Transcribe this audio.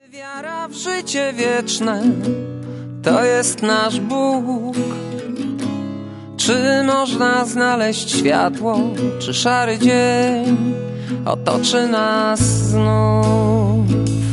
Wiara w życie wieczne to jest nasz Bóg. Czy można znaleźć światło, czy szary dzień otoczy nas znów?